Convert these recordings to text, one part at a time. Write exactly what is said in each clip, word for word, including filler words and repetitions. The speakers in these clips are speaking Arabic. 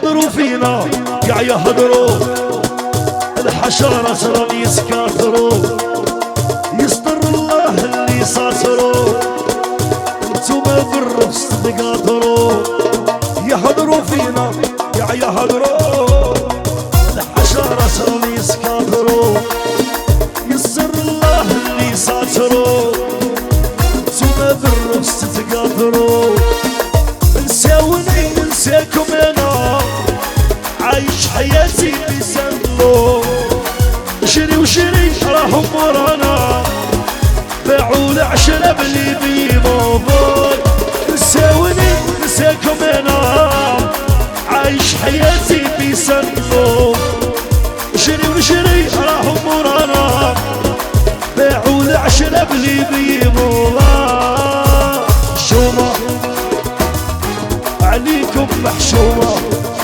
يحضروا فينا يا يحضروا الحشرة سرم يسكاثروا يستر الله اللي ساتروا انتوما بالرفس تقاطروا يحضروا فينا يا يحضروا الحشرة سرم يسكاثروا يستر الله اللي ساتروا انتوما بالرفس تقاطروا نساوني ننساكم انا عايش حياتي بسندلو شري وشري راحوا ورانا باعوا العشرة بلي بيموفر نساوني نساكم انا عايش حياتي بسندلو شري وشري راحوا ورانا باعوا العشرة بلي بيموفر شومة عليكم محشومة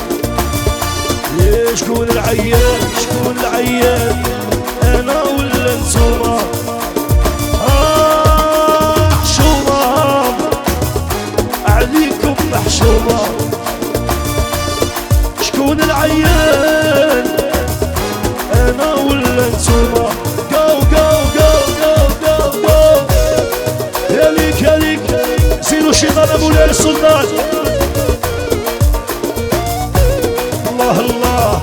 شكون العيان شكون العيان انا ولا انتوما آه محشومة عليكم محشومة شكون العيان انا ولا انتوما جو جو جو جو جو جو يا ليك يا ليك سيروا شي ضرب مولاي السلطان الله الله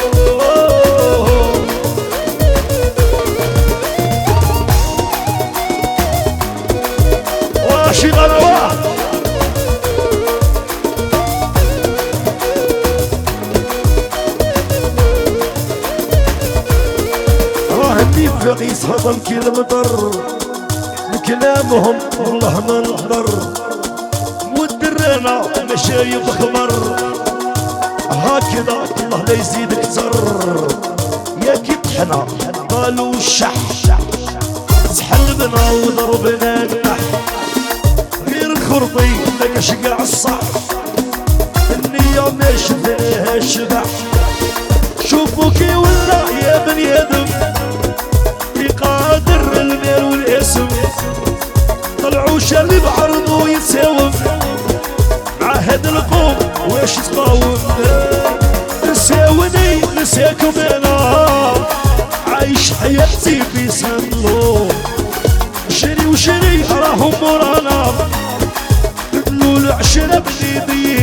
واشي غلوة راه النفاق يسهضم كي المطر وكلامهم والله ما نقدر ودرانا مشايب خمر هكذا الله لا يزيدك تر يا كيبحنا قالوا الشح سحلبنا وضربنا النح غير الخرطي ما شقع الصح النية ما شفناها الشبح شوفوا كي ولا يا بني ادم يقادر المال والاسم طلعوا شلي بعرضه يتساوم مع هاد القوم واش تقاوم نساوني نساكم انا عايش حياتي في سندلو شري وشري راهم ورانا بدلوا العشرة بلي